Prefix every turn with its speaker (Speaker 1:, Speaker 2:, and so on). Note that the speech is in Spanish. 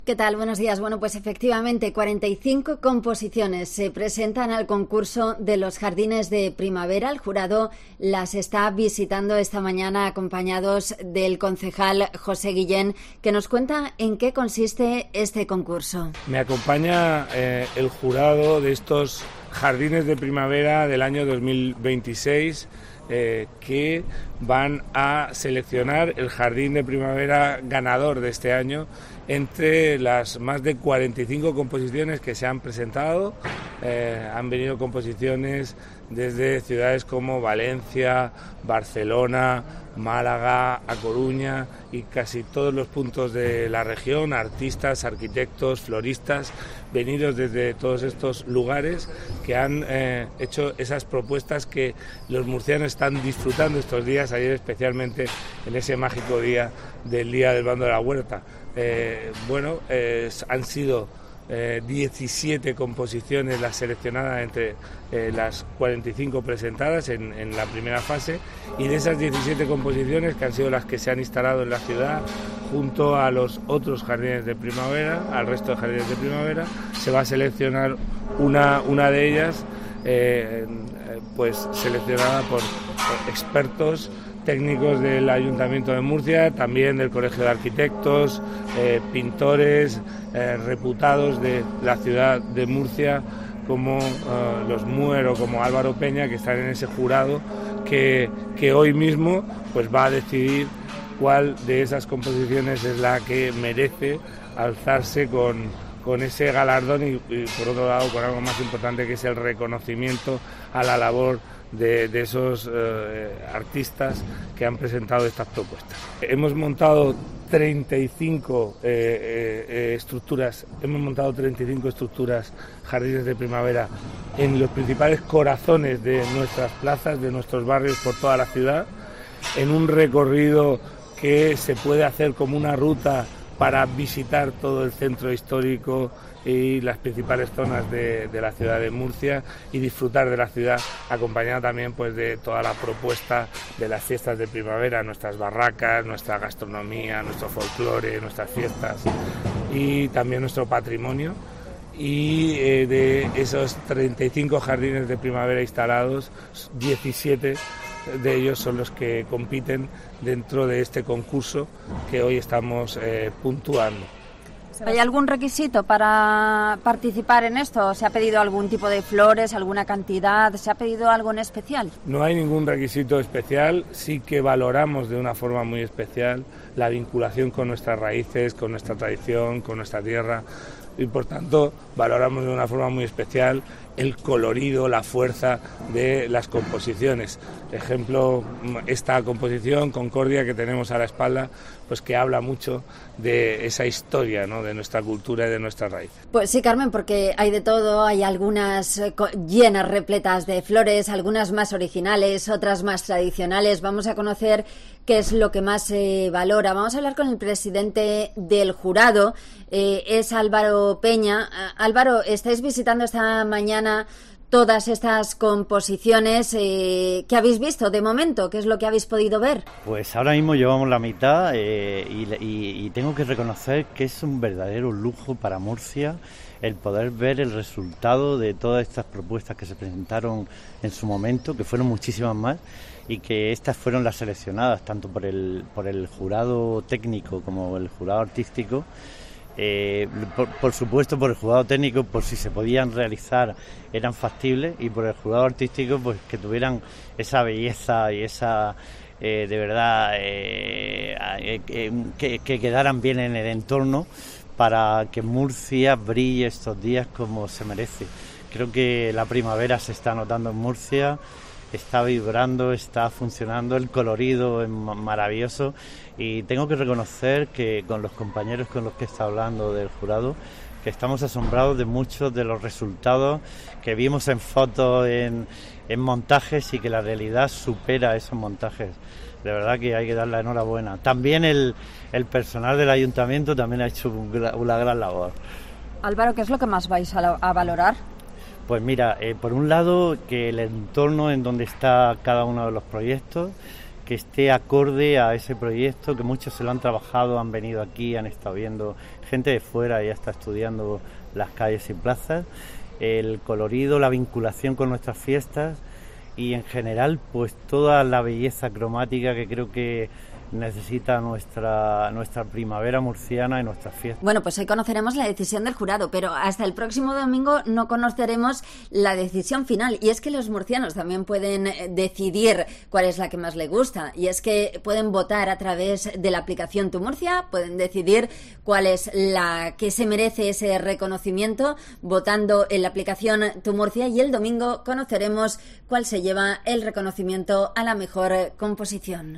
Speaker 1: ¿Qué tal? Buenos días. Bueno, pues efectivamente 45 composiciones se presentan al concurso de los jardines de primavera. El jurado las está visitando esta mañana acompañados del concejal José Guillén, que nos cuenta en qué consiste este concurso.
Speaker 2: Me acompaña el jurado de estos jardines de primavera del año 2026 que van a seleccionar el jardín de primavera ganador de este año entre las más de 45 composiciones que se han presentado. Han venido composiciones desde ciudades como Valencia, Barcelona, Málaga, A Coruña y casi todos los puntos de la región, artistas, arquitectos, floristas, venidos desde todos estos lugares que han hecho esas propuestas que los murcianos están disfrutando estos días, ayer especialmente en ese mágico día del Día del Bando de la Huerta. Han sido 17 composiciones las seleccionadas entre las 45 presentadas en la primera fase, y de esas 17 composiciones, que han sido las que se han instalado en la ciudad junto a los otros jardines de primavera, al resto de jardines de primavera, se va a seleccionar una de ellas pues seleccionada por expertos técnicos del Ayuntamiento de Murcia, también del Colegio de Arquitectos, pintores reputados de la ciudad de Murcia, como los Muer o como Álvaro Peña, que están en ese jurado que hoy mismo pues va a decidir cuál de esas composiciones es la que merece alzarse con ese galardón y por otro lado con algo más importante, que es el reconocimiento a la labor de esos artistas que han presentado estas propuestas. Hemos montado 35 estructuras, jardines de primavera en los principales corazones de nuestras plazas, de nuestros barrios por toda la ciudad, en un recorrido que se puede hacer como una ruta para visitar todo el centro histórico y las principales zonas de la ciudad de Murcia y disfrutar de la ciudad, acompañada también pues de toda la propuesta de las fiestas de primavera, nuestras barracas, nuestra gastronomía, nuestro folclore, nuestras fiestas y también nuestro patrimonio. Y de esos 35 jardines de primavera instalados, 17 de ellos son los que compiten dentro de este concurso que hoy estamos puntuando.
Speaker 1: ¿Hay algún requisito para participar en esto? ¿Se ha pedido algún tipo de flores, alguna cantidad? ¿Se ha pedido algo en especial?
Speaker 2: No hay ningún requisito especial, sí que valoramos de una forma muy especial la vinculación con nuestras raíces, con nuestra tradición, con nuestra tierra, y por tanto valoramos de una forma muy especial el colorido, la fuerza de las composiciones. Ejemplo, esta composición Concordia que tenemos a la espalda, pues que habla mucho de esa historia, ¿no?, de nuestra cultura y de nuestras raíces.
Speaker 1: Pues sí, Carmen, porque hay de todo, hay algunas llenas, repletas de flores, algunas más originales, otras más tradicionales. Vamos a conocer qué es lo que más se valora. Vamos a hablar con el presidente del jurado, es Álvaro Peña. Álvaro, estáis visitando esta mañana todas estas composiciones. ¿Qué habéis visto de momento? ¿Qué es lo que habéis podido ver?
Speaker 3: Pues ahora mismo llevamos la mitad y tengo que reconocer que es un verdadero lujo para Murcia el poder ver el resultado de todas estas propuestas que se presentaron en su momento, que fueron muchísimas más, y que estas fueron las seleccionadas tanto por el jurado técnico como el jurado artístico. Por supuesto, por el jurado técnico, por si se podían realizar, eran factibles, y por el jurado artístico, pues que tuvieran esa belleza y esa de verdad que quedaran bien en el entorno para que Murcia brille estos días como se merece. Creo que la primavera se está notando en Murcia, está vibrando, está funcionando, el colorido es maravilloso, y tengo que reconocer que con los compañeros con los que está hablando del jurado, que estamos asombrados de muchos de los resultados que vimos en fotos, en montajes, y que la realidad supera esos montajes. De verdad que hay que dar la enhorabuena. También el personal del ayuntamiento también ha hecho una gran labor.
Speaker 1: Álvaro, ¿qué es lo que más vais a valorar?
Speaker 3: Pues mira, por un lado, que el entorno en donde está cada uno de los proyectos, que esté acorde a ese proyecto, que muchos se lo han trabajado, han venido aquí, han estado viendo, gente de fuera ya está estudiando las calles y plazas, el colorido, la vinculación con nuestras fiestas y en general pues toda la belleza cromática que creo que necesita nuestra primavera murciana y nuestras fiestas.
Speaker 1: Bueno, pues hoy conoceremos la decisión del jurado, pero hasta el próximo domingo no conoceremos la decisión final. Y es que los murcianos también pueden decidir cuál es la que más les gusta. Y es que pueden votar a través de la aplicación Tu Murcia, pueden decidir cuál es la que se merece ese reconocimiento votando en la aplicación Tu Murcia, y el domingo conoceremos cuál se lleva el reconocimiento a la mejor composición.